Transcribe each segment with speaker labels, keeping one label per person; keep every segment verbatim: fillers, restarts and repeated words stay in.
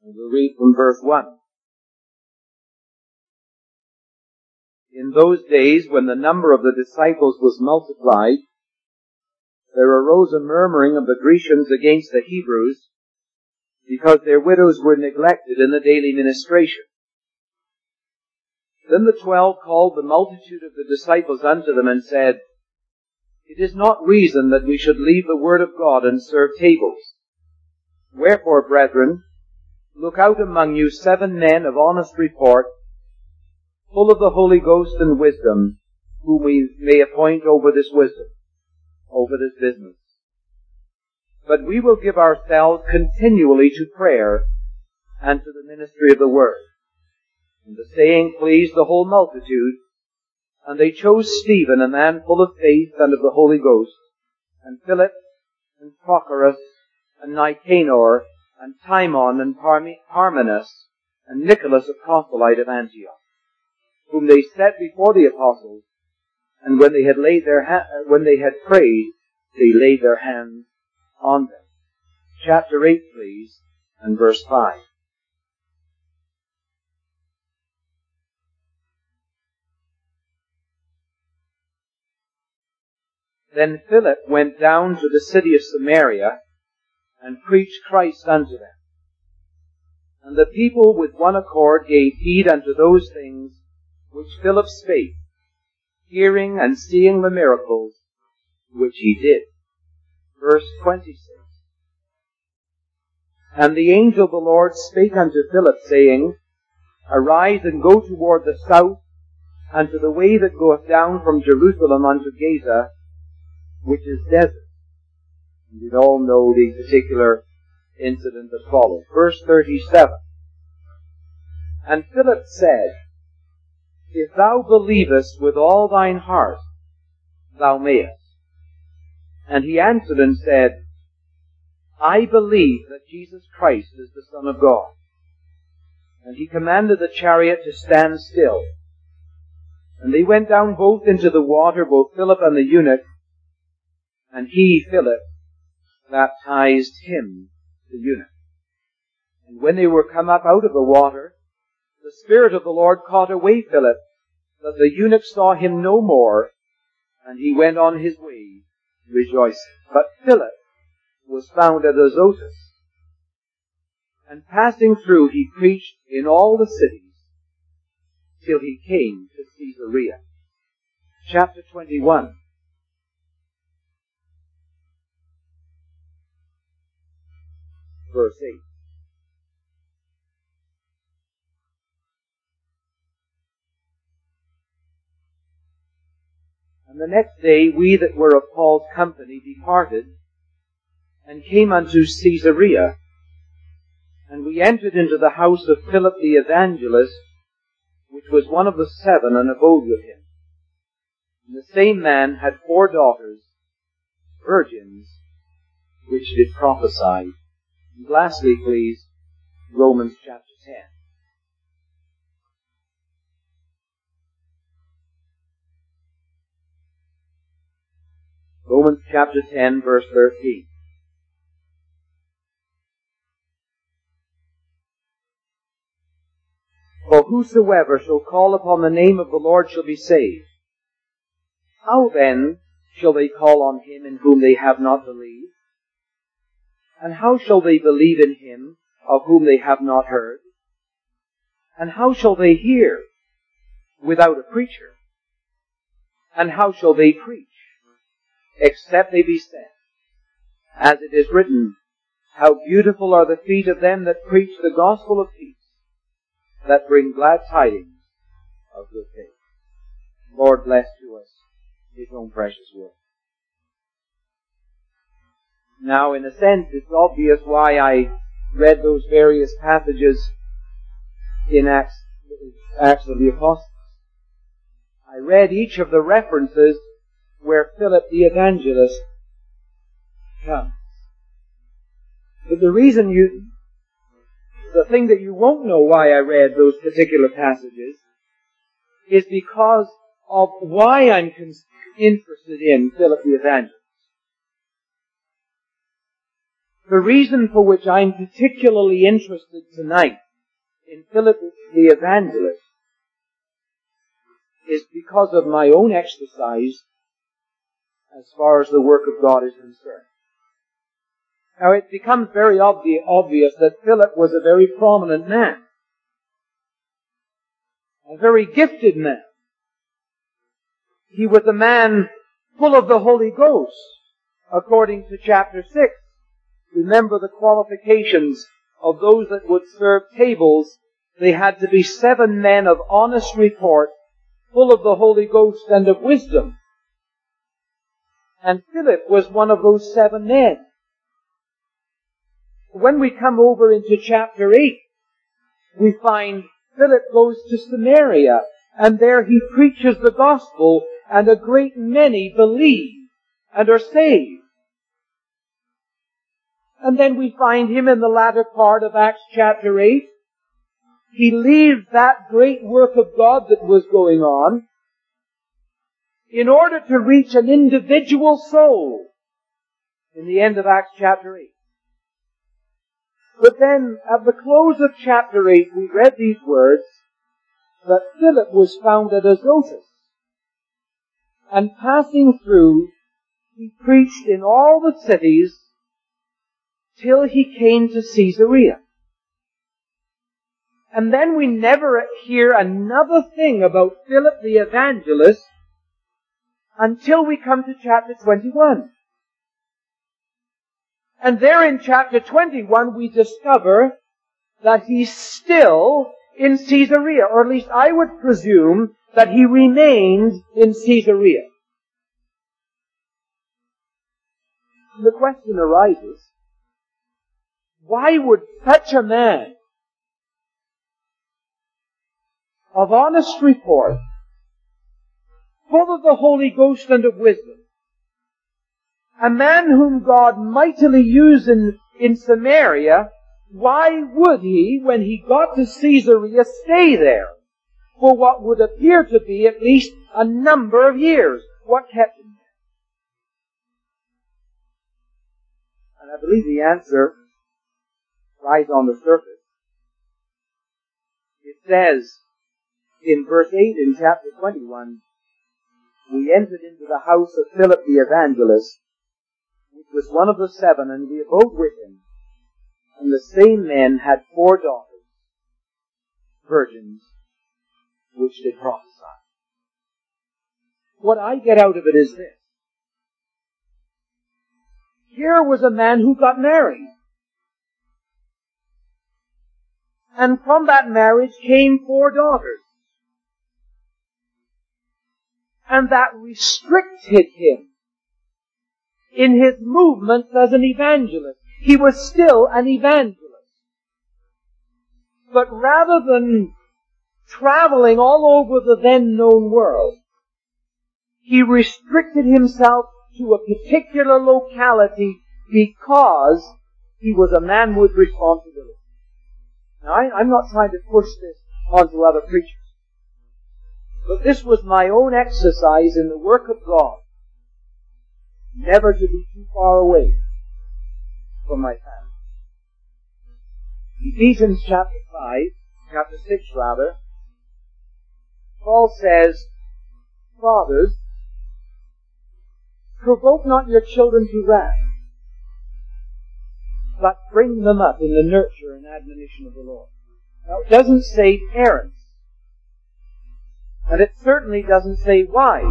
Speaker 1: And we'll read from verse one. In those days, when the number of the disciples was multiplied, there arose a murmuring of the Grecians against the Hebrews, because their widows were neglected in the daily ministration. Then the twelve called the multitude of the disciples unto them and said, It is not reason that we should leave the word of God and serve tables. Wherefore, brethren, look out among you seven men of honest report, full of the Holy Ghost and wisdom, whom we may appoint over this wisdom, over this business. But we will give ourselves continually to prayer and to the ministry of the word. And the saying pleased the whole multitude, and they chose Stephen, a man full of faith and of the Holy Ghost, and Philip, and Prochorus, and Nicanor, and Timon, and Parmenas, and Nicholas, a proselyte of Antioch, whom they set before the apostles, and when they had laid their ha- when they had prayed, they laid their hands on them. Chapter eight, please, and verse five. Then Philip went down to the city of Samaria, and preached Christ unto them. And the people with one accord gave heed unto those things which Philip spake, hearing and seeing the miracles which he did. Verse twenty-six. And the angel of the Lord spake unto Philip, saying, Arise and go toward the south, and to the way that goeth down from Jerusalem unto Gaza, which is desert. And you all know the particular incident that followed. Verse thirty-seven. And Philip said, If thou believest with all thine heart, thou mayest. And he answered and said, I believe that Jesus Christ is the Son of God. And he commanded the chariot to stand still. And they went down both into the water, both Philip and the eunuch, and he, Philip, baptized him, the eunuch. And when they were come up out of the water, the Spirit of the Lord caught away Philip, that the eunuch saw him no more, and he went on his way, rejoicing. But Philip was found at Azotus, and passing through he preached in all the cities, till he came to Caesarea. Chapter twenty-one. Verse eight. And the next day we that were of Paul's company departed, and came unto Caesarea, and we entered into the house of Philip the evangelist, which was one of the seven, and abode with him. And the same man had four daughters, virgins, which did prophesy. And lastly, please, Romans chapter ten. Romans chapter ten, verse thirteen. For whosoever shall call upon the name of the Lord shall be saved. How then shall they call on him in whom they have not believed? And how shall they believe in him of whom they have not heard? And how shall they hear without a preacher? And how shall they preach except they be sent? As it is written, How beautiful are the feet of them that preach the gospel of peace, that bring glad tidings of good faith. Lord, bless to us his own precious word. Now, in a sense, it's obvious why I read those various passages in Acts, Acts of the Apostles. I read each of the references where Philip the evangelist comes. But the reason you, the thing that you won't know why I read those particular passages is because of why I'm interested in Philip the evangelist. The reason for which I'm particularly interested tonight in Philip the Evangelist is because of my own exercise as far as the work of God is concerned. Now it becomes very obvi- obvious that Philip was a very prominent man, a very gifted man. He was a man full of the Holy Ghost, according to chapter six. Remember the qualifications of those that would serve tables. They had to be seven men of honest report, full of the Holy Ghost and of wisdom. And Philip was one of those seven men. When we come over into chapter eight, we find Philip goes to Samaria, and there he preaches the gospel, and a great many believe and are saved. And then we find him in the latter part of Acts chapter eight. He leaves that great work of God that was going on in order to reach an individual soul in the end of Acts chapter eight. But then, at the close of chapter eight, we read these words, that Philip was found at Azotus, and passing through, he preached in all the cities till he came to Caesarea. And then we never hear another thing about Philip the Evangelist until we come to chapter twenty-one. And there in chapter twenty-one we discover that he's still in Caesarea, or at least I would presume that he remained in Caesarea. The question arises, why would such a man of honest report, full of the Holy Ghost and of wisdom, a man whom God mightily used in, in Samaria, why would he, when he got to Caesarea, stay there for what would appear to be at least a number of years? What kept him there? And I believe the answer lies on the surface. It says in verse eight in chapter twenty-one, we entered into the house of Philip the Evangelist, which was one of the seven, and we abode with him. And the same men had four daughters, virgins, which did prophesy. What I get out of it is this. Here was a man who got married. And from that marriage came four daughters. And that restricted him in his movements as an evangelist. He was still an evangelist. But rather than traveling all over the then known world, he restricted himself to a particular locality because he was a man with responsibility. Now, I, I'm not trying to push this onto other preachers. But this was my own exercise in the work of God. Never to be too far away from my family. Ephesians chapter five, chapter six rather, Paul says, Fathers, provoke not your children to wrath, but bring them up in the nurture and admonition of the Lord. Now, it doesn't say parents. And it certainly doesn't say wives.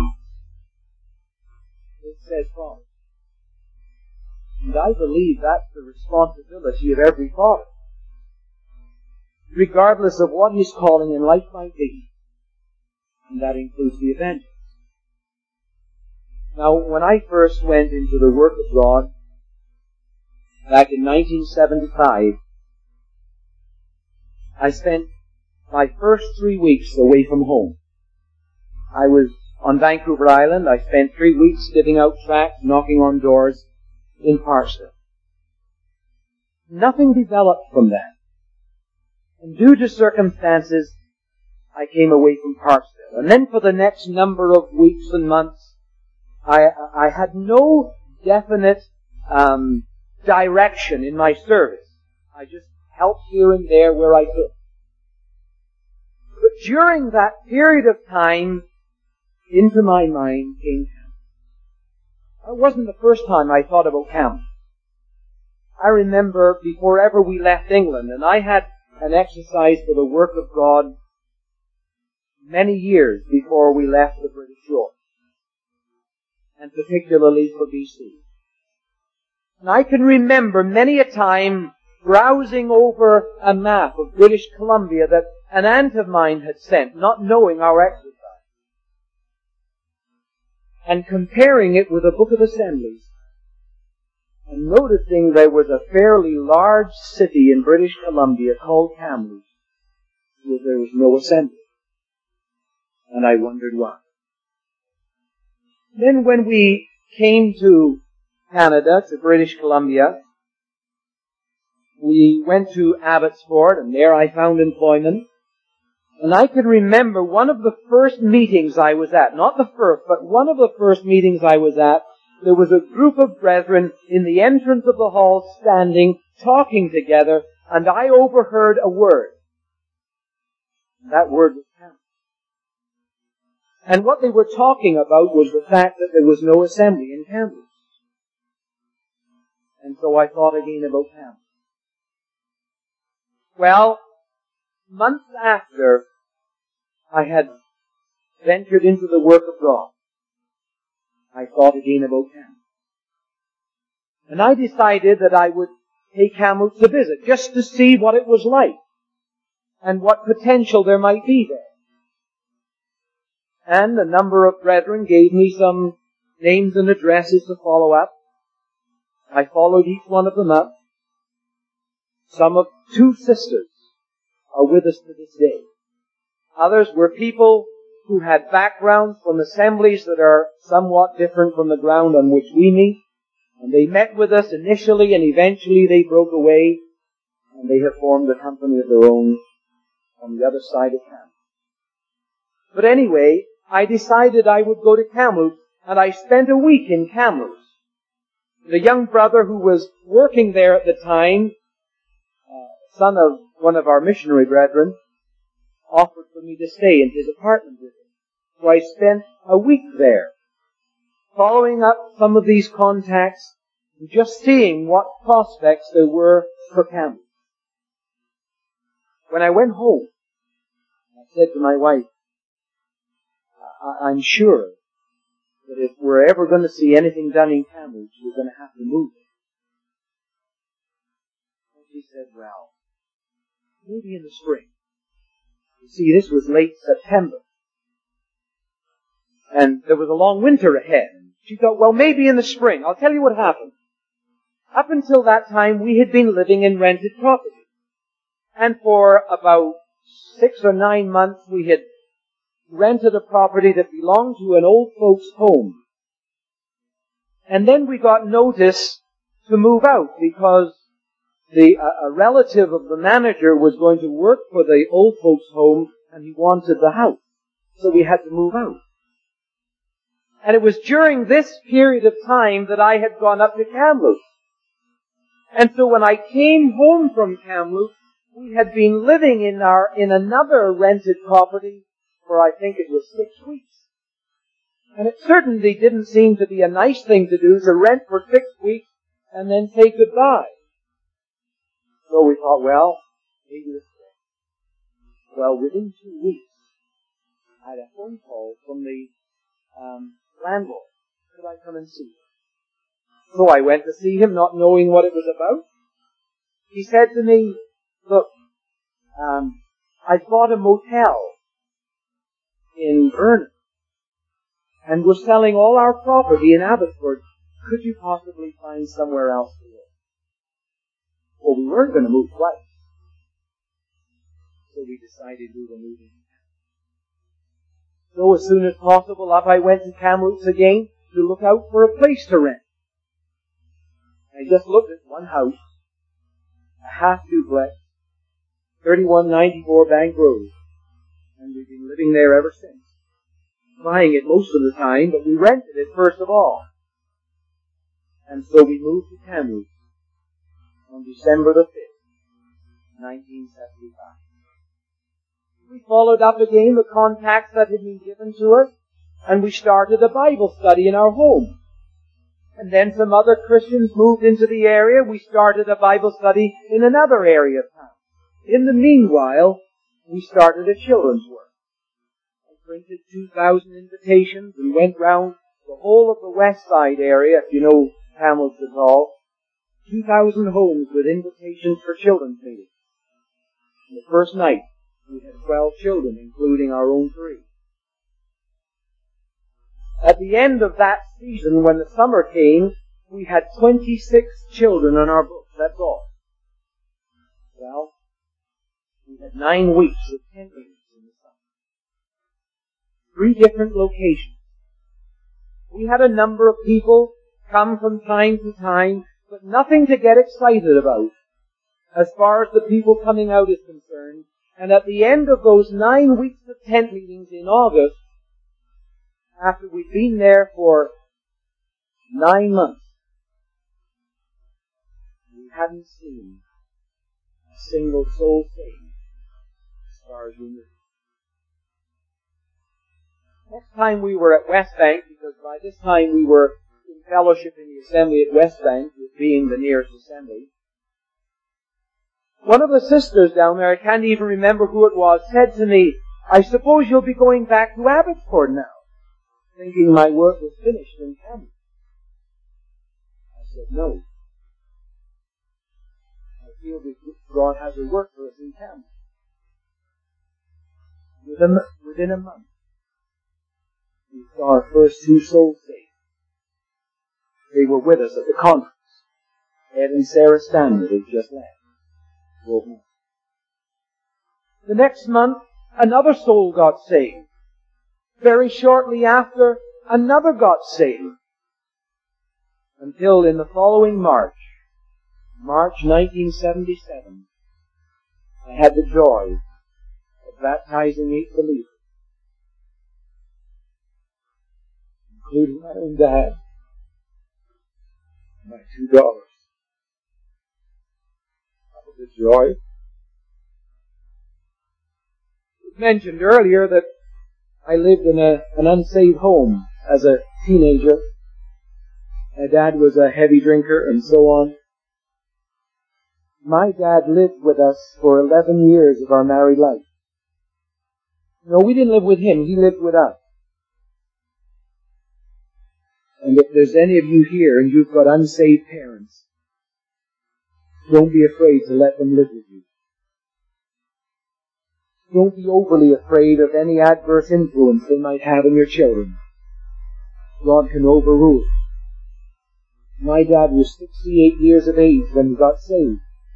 Speaker 1: It says fathers. And I believe that's the responsibility of every father, regardless of what his calling in life might be. And that includes the evangelist. Now, when I first went into the work of God, back in nineteen seventy-five, I spent my first three weeks away from home. I was on Vancouver Island. I spent three weeks giving out tracts, knocking on doors in Parksville. Nothing developed from that. And due to circumstances, I came away from Parksville. And then for the next number of weeks and months, I, I had no definite um, direction in my service. I just helped here and there where I could. But during that period of time, into my mind came Campbell. It wasn't the first time I thought about Campbell. I remember before ever we left England, and I had an exercise for the work of God many years before we left the British shore, and particularly for B C. And I can remember many a time browsing over a map of British Columbia that an aunt of mine had sent, not knowing our exercise, and comparing it with a book of assemblies, and noticing there was a fairly large city in British Columbia called Kamloops, where there was no assembly. And I wondered why. Then when we came to Canada, to British Columbia, we went to Abbotsford, and there I found employment. And I can remember one of the first meetings I was at, not the first, but one of the first meetings I was at, there was a group of brethren in the entrance of the hall standing, talking together, and I overheard a word. That word was Kamloops. And what they were talking about was the fact that there was no assembly in Kamloops. And so I thought again about Kamloops. Well, months after I had ventured into the work of God, I thought again about Kamloops. And I decided that I would take Kamloops a visit, just to see what it was like, and what potential there might be there. And a number of brethren gave me some names and addresses to follow up. I followed each one of them up. Some of two sisters are with us to this day. Others were people who had backgrounds from assemblies that are somewhat different from the ground on which we meet. And they met with us initially, and eventually they broke away, and they have formed a company of their own on the other side of town. But anyway, I decided I would go to Kamloops, and I spent a week in Kamloops. The young brother who was working there at the time, uh, son of one of our missionary brethren, offered for me to stay in his apartment with him. So I spent a week there, following up some of these contacts, and just seeing what prospects there were for Kamloops. When I went home, I said to my wife, I- I'm sure that if we're ever going to see anything done in Kamloops, we're going to have to move it. And she said, well, maybe in the spring. You see, this was late September. And there was a long winter ahead. She thought, well, maybe in the spring. I'll tell you what happened. Up until that time, we had been living in rented property. And for about six or nine months, we had rented a property that belonged to an old folks' home. And then we got notice to move out because the uh, a relative of the manager was going to work for the old folks' home, and he wanted the house. So we had to move out. And it was during this period of time that I had gone up to Kamloops. And so when I came home from Kamloops, we had been living in our in another rented property for I think it was six weeks. And it certainly didn't seem to be a nice thing to do, to rent for six weeks and then say goodbye. So we thought, well, maybe this way. Well, within two weeks, I had a phone call from the um, landlord. Could I come and see him? So I went to see him, not knowing what it was about. He said to me, look, um, I bought a motel in Vernon, and we're selling all our property in Abbotsford. Could you possibly find somewhere else to live? Well, we weren't going to move twice. So we decided we were moving. So as soon as possible, up I went to Kamloops again to look out for a place to rent. I just looked at one house, a half duplex, thirty-one ninety-four Bank Road. And we've been living there ever since. Buying it most of the time, but we rented it first of all. And so we moved to Kamloops on December the fifth, nineteen seventy-five. We followed up again the contacts that had been given to us, and we started a Bible study in our home. And then some other Christians moved into the area. We started a Bible study in another area of town. In the meanwhile, we started a children's work. I printed two thousand invitations and went round the whole of the West Side area, if you know Hamels at all. two thousand homes with invitations for children's meetings. And the first night, we had twelve children, including our own three. At the end of that season, when the summer came, we had twenty-six children on our books. That's all. Well, we had nine weeks of tent meetings in the summer. Three different locations. We had a number of people come from time to time, but nothing to get excited about as far as the people coming out is concerned. And at the end of those nine weeks of tent meetings in August, after we'd been there for nine months, we hadn't seen a single soul saved as far as we knew. Next time we were at West Bank, because by this time we were in fellowship in the assembly at West Bank, with being the nearest assembly, one of the sisters down there, I can't even remember who it was, said to me, "I suppose you'll be going back to Abbotsford now," thinking my work was finished in Canada. I said, "No. I feel that God has a work for us in Canada." Within, within a month, we saw our first two souls saved. They were with us at the conference. Ed and Sarah Stanley had just left. The next month, another soul got saved. Very shortly after, another got saved. Until in the following March, March nineteen seventy-seven, I had the joy of baptizing eight believers, including my own dad and my two daughters. That was a joy. It was mentioned earlier that I lived in a, an unsaved home as a teenager. My dad was a heavy drinker and so on. My dad lived with us for eleven years of our married life. No, we didn't live with him. He lived with us. And if there's any of you here and you've got unsaved parents, don't be afraid to let them live with you. Don't be overly afraid of any adverse influence they might have on your children. God can overrule. My dad was sixty-eight years of age when he got saved.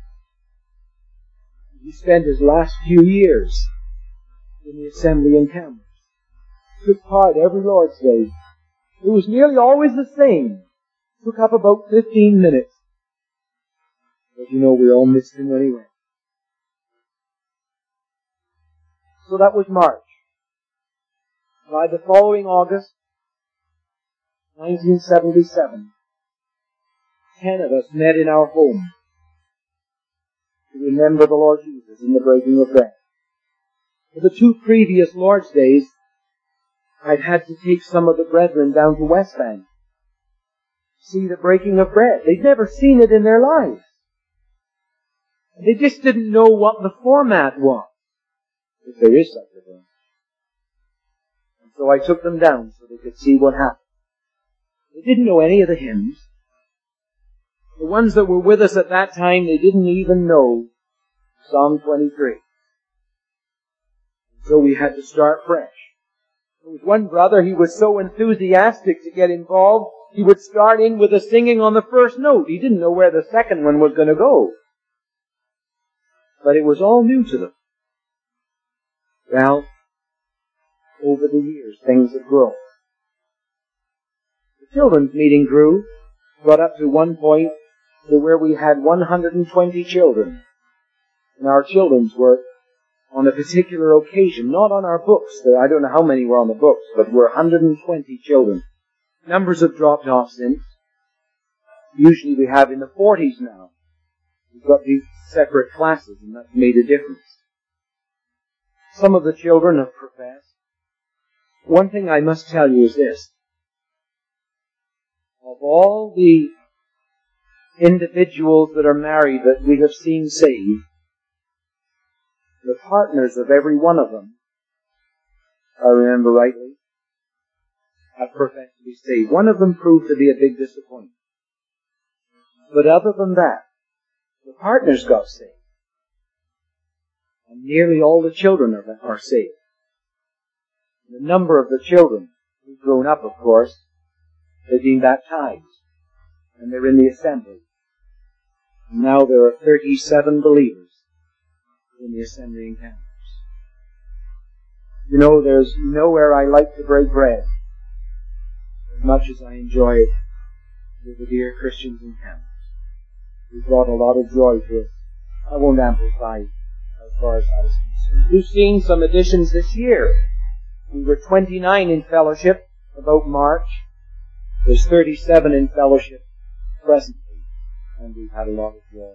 Speaker 1: He spent his last few years in the assembly in Cameron. Took part every Lord's Day. It was nearly always the same. Took up about fifteen minutes. But you know, we all missed him when he went. So that was March. By the following August, nineteen seventy-seven, ten of us met in our home to remember the Lord Jesus in the breaking of bread. For the two previous Lord's Days, I'd had to take some of the brethren down to West Bank to see the breaking of bread. They'd never seen it in their lives. They just didn't know what the format was, if there is such a thing. And so I took them down so they could see what happened. They didn't know any of the hymns. The ones that were with us at that time, they didn't even know Psalm twenty-three. So we had to start fresh. There was one brother, he was so enthusiastic to get involved, he would start in with the singing on the first note. He didn't know where the second one was going to go. But it was all new to them. Well, over the years, things have grown. The children's meeting grew, got up to one point to where we had one hundred twenty children in our children's work on a particular occasion, not on our books. I don't know how many were on the books, but we're one hundred twenty children. Numbers have dropped off since. Usually we have in the forties now. We've got these separate classes, and that's made a difference. Some of the children have professed. One thing I must tell you is this. Of all the individuals that are married that we have seen saved, the partners of every one of them, if I remember rightly, have professed to be saved. One of them proved to be a big disappointment. But other than that, the partners got saved. And nearly all the children are, are saved. The number of the children who've grown up, of course, they've been baptized. And they're in the assembly. And now there are thirty-seven believers in the assembly in Kamloops. You know, there's nowhere I like to break bread as much as I enjoy it with the dear Christians in Kamloops. We've brought a lot of joy to us. I won't amplify as far as that is concerned. We've seen some additions this year. We were twenty-nine in fellowship about March. There's thirty-seven in fellowship presently. And we've had a lot of joy.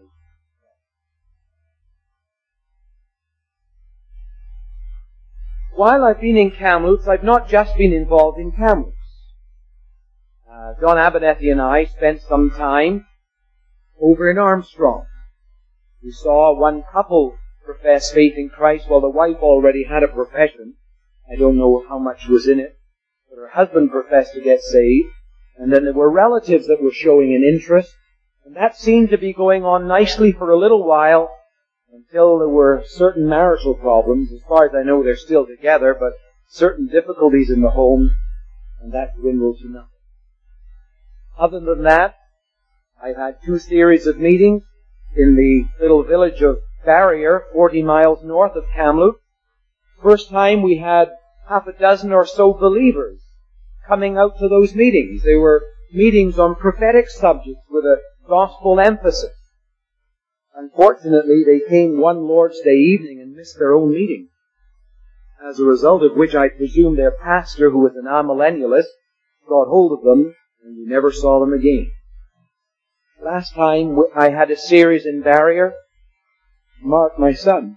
Speaker 1: While I've been in Kamloops, I've not just been involved in Kamloops. Uh, John Abernethy and I spent some time over in Armstrong. We saw one couple profess faith in Christ while the wife already had a profession. I don't know how much was in it, but her husband professed to get saved. And then there were relatives that were showing an interest. And that seemed to be going on nicely for a little while until there were certain marital problems. As far as I know, they're still together, but certain difficulties in the home, and that dwindled to nothing. Other than that, I've had two series of meetings in the little village of Barrier, forty miles north of Kamloops. First time we had half a dozen or so believers coming out to those meetings. They were meetings on prophetic subjects with a gospel emphasis. Unfortunately, they came one Lord's Day evening and missed their own meeting, as a result of which I presume their pastor, who was an amillennialist, got hold of them, and we never saw them again. Last time I had a series in Barrier, Mark, my son,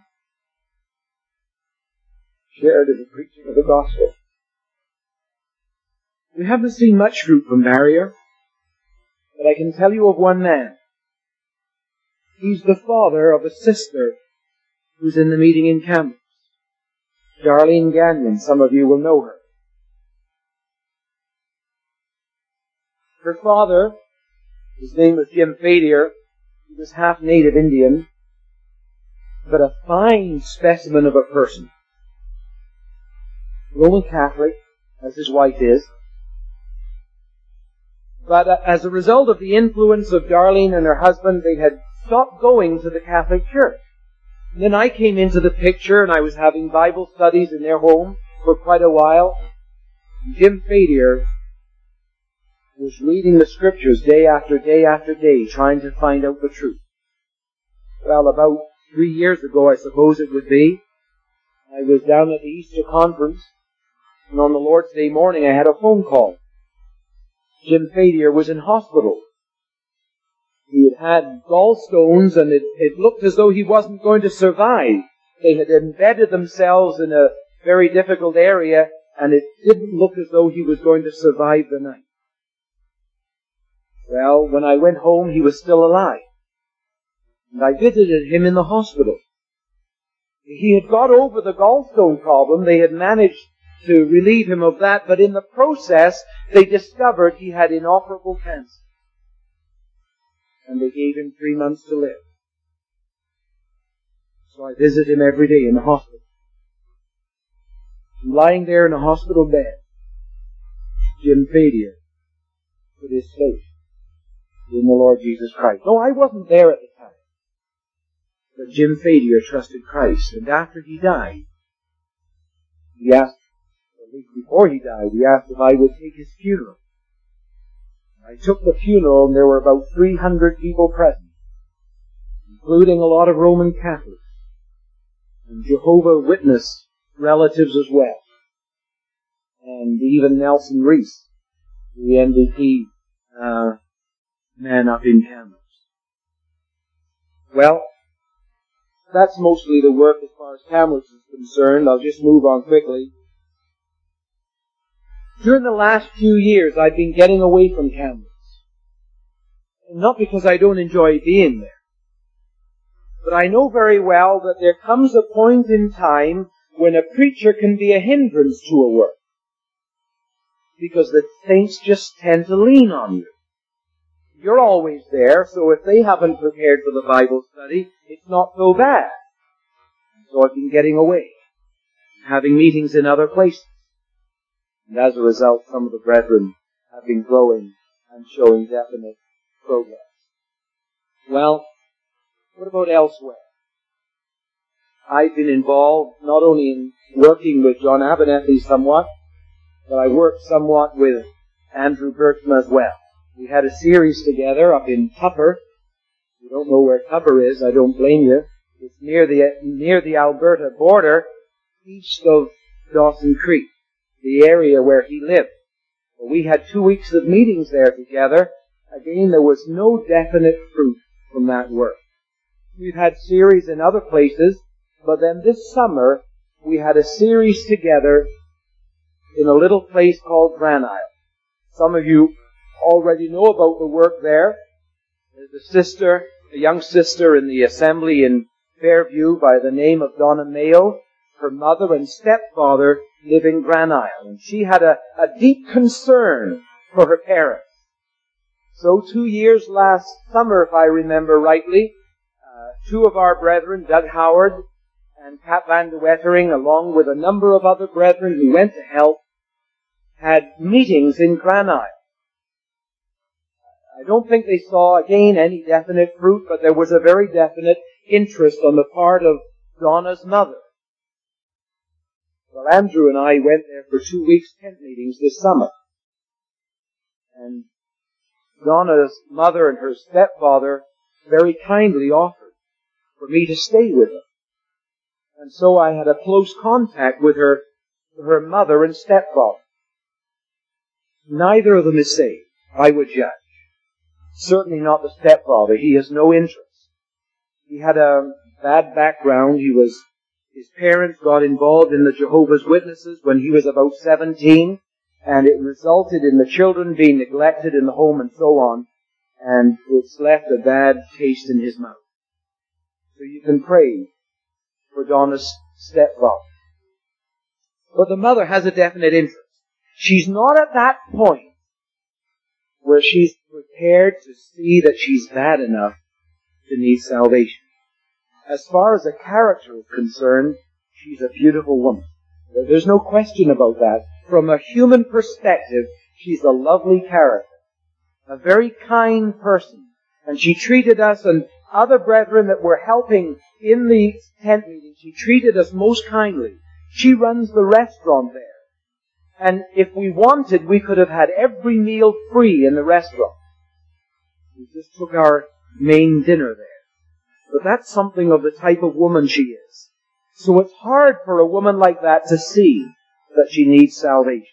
Speaker 1: shared in the preaching of the gospel. We haven't seen much fruit from Barrier, but I can tell you of one man. He's the father of a sister who's in the meeting in Kamloops. Darlene Gagnon, some of you will know her. Her father, his name was Jim Fadier. He was half native Indian, but a fine specimen of a person. Roman Catholic, as his wife is. But uh, as a result of the influence of Darlene and her husband, they had stopped going to the Catholic Church. And then I came into the picture, and I was having Bible studies in their home for quite a while. Jim Fadier was reading the Scriptures day after day after day, trying to find out the truth. Well, about three years ago, I suppose it would be, I was down at the Easter conference, and on the Lord's Day morning, I had a phone call. Jim Fadier was in hospital. He had had gallstones, and it, it looked as though he wasn't going to survive. They had embedded themselves in a very difficult area, and it didn't look as though he was going to survive the night. Well, when I went home, he was still alive. And I visited him in the hospital. He had got over the gallstone problem. They had managed to relieve him of that, but in the process, they discovered he had inoperable cancer. And they gave him three months to live. So I visit him every day in the hospital. Lying there in a hospital bed, Jim Fadier put his faith in the Lord Jesus Christ. No, I wasn't there at the time. But Jim Fadier trusted Christ. And after he died, he asked, at least before he died, he asked if I would take his funeral. I took the funeral, and there were about three hundred people present, including a lot of Roman Catholics and Jehovah Witness relatives as well, and even Nelson Reese, the N D P uh, man up in Kamloops. Well, that's mostly the work as far as Kamloops is concerned. I'll just move on quickly. During the last few years, I've been getting away from Kamloops. Not because I don't enjoy being there. But I know very well that there comes a point in time when a preacher can be a hindrance to a work. Because the saints just tend to lean on you. You're always there, so if they haven't prepared for the Bible study, it's not so bad. So I've been getting away, having meetings in other places. And as a result, some of the brethren have been growing and showing definite progress. Well, what about elsewhere? I've been involved not only in working with John Abernethy somewhat, but I worked somewhat with Andrew Birchman as well. We had a series together up in Tupper. If you don't know where Tupper is, I don't blame you. It's near the near the Alberta border, east of Dawson Creek, the area where he lived. Well, we had two weeks of meetings there together. Again, there was no definite fruit from that work. We've had series in other places, but then this summer we had a series together in a little place called Grand Isle. Some of you already know about the work there. There's a sister, a young sister in the assembly in Fairview by the name of Donna Mayo. Her mother and stepfather live in Grand Isle, and she had a, a deep concern for her parents. So two years last summer, if I remember rightly, uh, two of our brethren, Doug Howard and Pat Van de Wettering, along with a number of other brethren who went to help, had meetings in Grand Isle. I don't think they saw, again, any definite fruit, but there was a very definite interest on the part of Donna's mother. Well, Andrew and I went there for two weeks tent meetings this summer. And Donna's mother and her stepfather very kindly offered for me to stay with them. And so I had a close contact with her, her mother and stepfather. Neither of them is saved, I would judge. Certainly not the stepfather. He has no interest. He had a bad background. He was, his parents got involved in the Jehovah's Witnesses when he was about seventeen, and it resulted in the children being neglected in the home and so on, and it's left a bad taste in his mouth. So you can pray for Donna's stepfather. But the mother has a definite interest. She's not at that point where she's prepared to see that she's bad enough to need salvation. As far as a character is concerned, she's a beautiful woman. There's no question about that. From a human perspective, she's a lovely character. A very kind person. And she treated us and other brethren that were helping in the tent meeting, she treated us most kindly. She runs the restaurant there. And if we wanted, we could have had every meal free in the restaurant. We just took our main dinner there. But that's something of the type of woman she is. So it's hard for a woman like that to see that she needs salvation.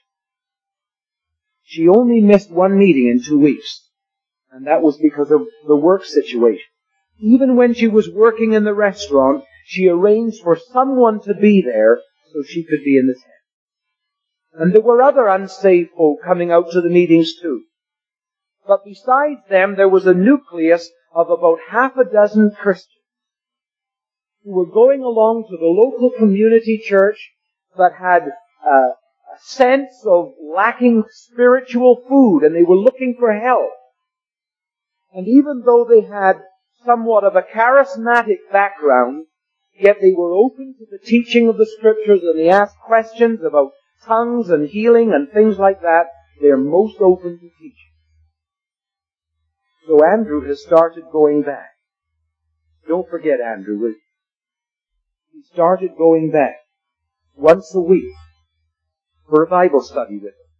Speaker 1: She only missed one meeting in two weeks. And that was because of the work situation. Even when she was working in the restaurant, she arranged for someone to be there so she could be in the tent. And there were other unsaved folk coming out to the meetings too. But besides them, there was a nucleus of about half a dozen Christians who were going along to the local community church that had uh, a sense of lacking spiritual food, and they were looking for help. And even though they had somewhat of a charismatic background, yet they were open to the teaching of the Scriptures, and they asked questions about tongues and healing and things like that. They're most open to teaching. So Andrew has started going back. Don't forget Andrew, will you? He started going back once a week for a Bible study with him.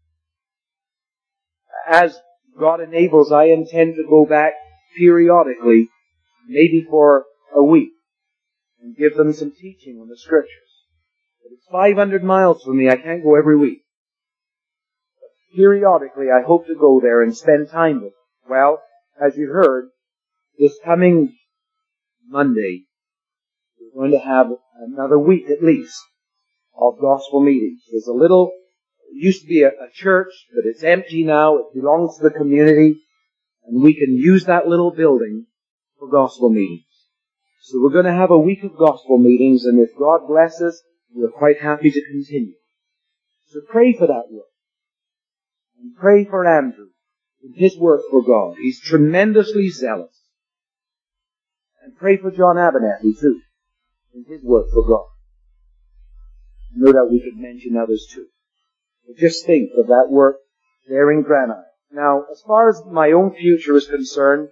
Speaker 1: As God enables, I intend to go back periodically, maybe for a week, and give them some teaching on the Scriptures. But it's five hundred miles from me. I can't go every week. But periodically, I hope to go there and spend time with them. Well, as you heard, this coming Monday, we're going to have another week at least of gospel meetings. There's a little, it used to be a, a church, but it's empty now. It belongs to the community, and we can use that little building for gospel meetings. So we're going to have a week of gospel meetings, and if God blesses, we're quite happy to continue. So pray for that work. And pray for Andrew in his work for God. He's tremendously zealous. And pray for John Abernathy too, in his work for God. No doubt we could mention others too. But just think of that work there in Granite. Now, as far as my own future is concerned,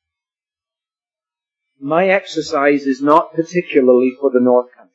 Speaker 1: my exercise is not particularly for the North Country.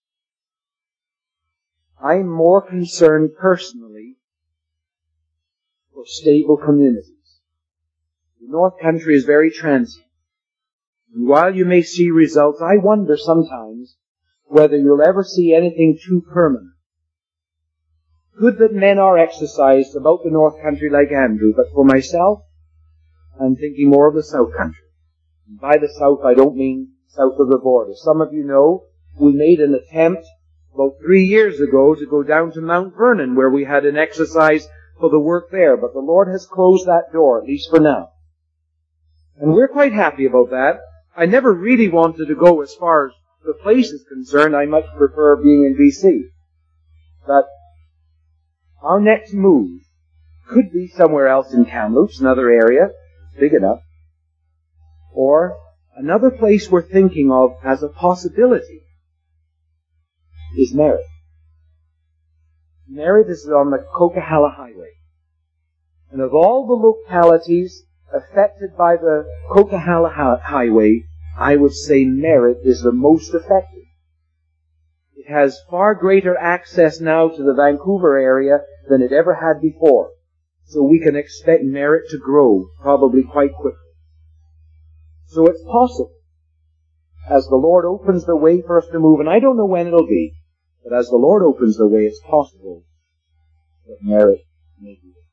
Speaker 1: I'm more concerned personally for stable communities. The North Country is very transient. And while you may see results, I wonder sometimes whether you'll ever see anything too permanent. Good that men are exercised about the North Country like Andrew, but for myself, I'm thinking more of the South Country. And by the South, I don't mean south of the border. Some of you know we made an attempt about three years ago to go down to Mount Vernon, where we had an exercise for the work there, but the Lord has closed that door, at least for now. And we're quite happy about that. I never really wanted to go as far as the place is concerned. I much prefer being in B C. But our next move could be somewhere else in Kamloops, another area, big enough. Or another place we're thinking of as a possibility is Merritt. Merritt is on the Coquihalla Highway. And of all the localities affected by the Coquihalla Highway, I would say Merritt is the most affected. It has far greater access now to the Vancouver area than it ever had before. So we can expect Merritt to grow probably quite quickly. So it's possible, as the Lord opens the way for us to move, and I don't know when it'll be, but as the Lord opens the way, it's possible that Merritt may be.